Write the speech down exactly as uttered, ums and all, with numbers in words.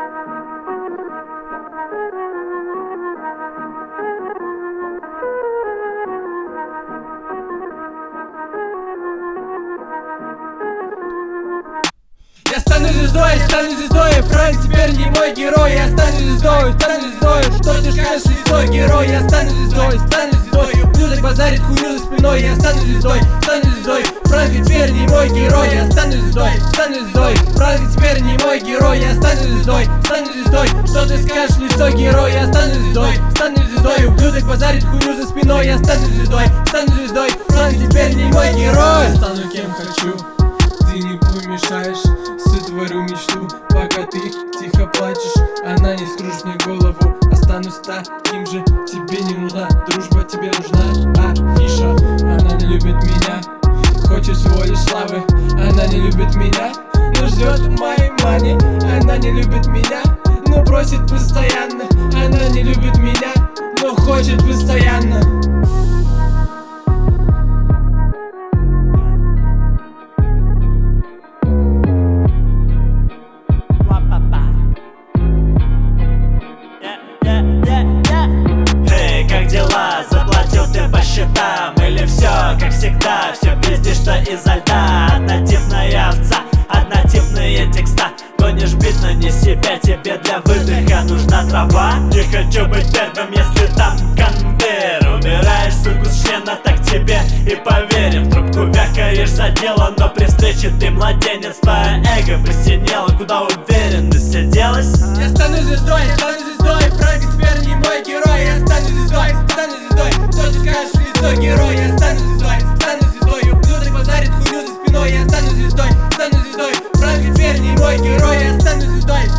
Я стану звездой, стану звездой, Франк теперь не мой герой. Я стану звездой, стану звездой, что ты скажешь, звездой, герой. Я стану звездой, стану звездой, ублюдок базарит хуйню за спиной. Я стану звездой, стану звездой, Франк теперь не мой герой. Я стану звездой, стану звездой, Франк теперь не мой герой. Я стану звездой, стану звездой, что ты скажешь, лицо, герой. Я стану звездой, стану звездой, ублюдок базарит хуйню за спиной. Я стану звездой, стану звездой, Франк теперь не мой герой. Я стану кем хочу, ты не помешаешь. Сотворю мечту, пока ты тихо плачешь. Она не скружит мне голову, останусь таким же. Тебе не нужна дружба, тебе нужна афиша. Она не любит меня, хочет всего лишь славы. Она не любит меня, но ждет моей мани. Она не любит меня, но просит постоянно. Она не любит меня, но хочет постоянно. Или все, как всегда, все пиздишь, что изо льда. Однотипная овца, однотипные текста. Гонишь бит, но не себя, тебе для выдоха нужна трава. Не хочу быть первым, если там кондер. Убираешь суку с члена, так тебе и поверим. В трубку вякаешь за дело, но при встрече ты младенец. Твое эго посинело, куда уверенность оделась. Я стану звездой, стану звездой, Франк теперь не мой герой. Я стану звездой, стану звездой, что ты скажешь, лицо, герой. Я стану звездой, стану звездой, ублюдок базарит хуйню за спиной. Я стану звездой, стану звездой, Франк теперь не мой герой. Я стану звездой,